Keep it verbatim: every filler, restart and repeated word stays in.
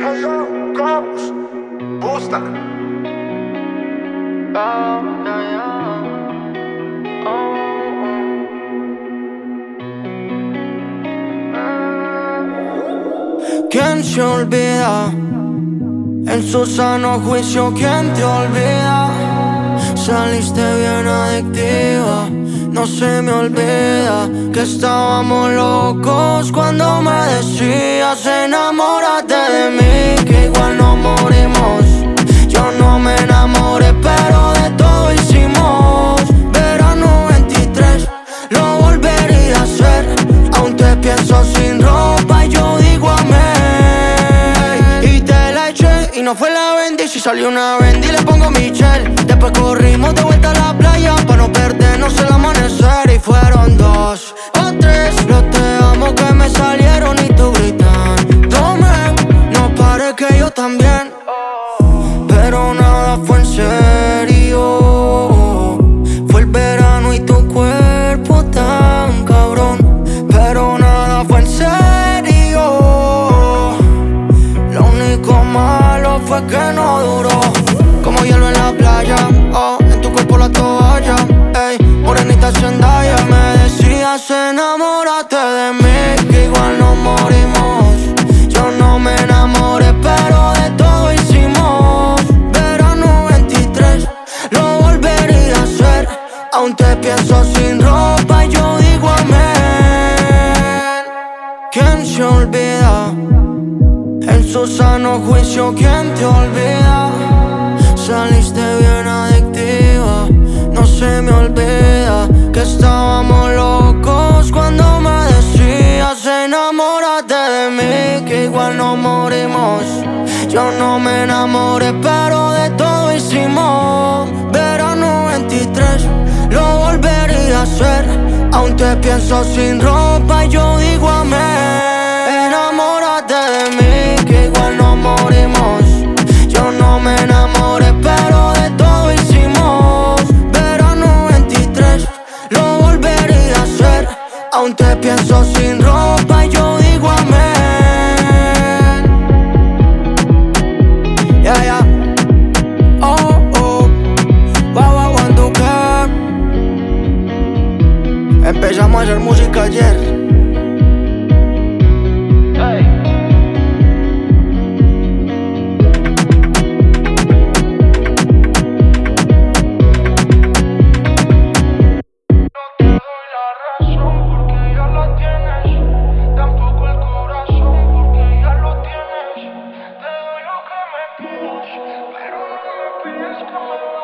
Cabos, Busta. Oh, yeah, yeah. Oh, oh. ¿Quién se olvida? En su sano juicio, ¿quién te olvida? Saliste bien adictiva. No se me olvida que estábamos locos cuando me decías enamórate de mí, que igual no morimos. Yo no me enamoré, pero de todo hicimos. Verano veintitrés, lo volvería a hacer. Aún te pienso sin ropa y yo digo amén. Y te la eché y no fue la Bendy. Si salió una Bendy le pongo Michelle. Después corrimos de vuelta a la playa para no perdernos el amanecer. Y fueron dos o tres los te amo que me salieron y tú gritándome. No pare que yo también. Pero nada fue en serio. Fue el verano y tu cuerpo tan cabrón. Pero nada fue en serio. Lo único malo fue que no duró. Como hielo en la playa, oh, en tu cuerpo la toalla, ey, morenita Zendaya. Me decías enamórate de mí, que igual no morimos. Yo no me enamoré, pero de todo hicimos. Verano veintitrés, lo volvería a hacer. Aún te pienso sin ropa y yo digo amén. ¿Quién se olvida? En su sano juicio, ¿quién te olvida? Saliste bien adictiva. No se me olvida que estábamos locos cuando me decías enamórate de mí, que igual no morimos. Yo no me enamoré, pero de todo hicimos. Verano veintitrés, lo volvería a hacer. Aún te pienso sin ropa y yo digo amén. Enamórate de mí, que igual no morimos. Yo no me enamoré, pero de todo hicimos. Verano veintitrés, lo volvería a hacer. Aún te pienso sin ropa y yo digo amén. Yeah, yeah. Oh, oh. Wow, wow, cuando que empezamos a hacer música ayer. Pero no me pides que me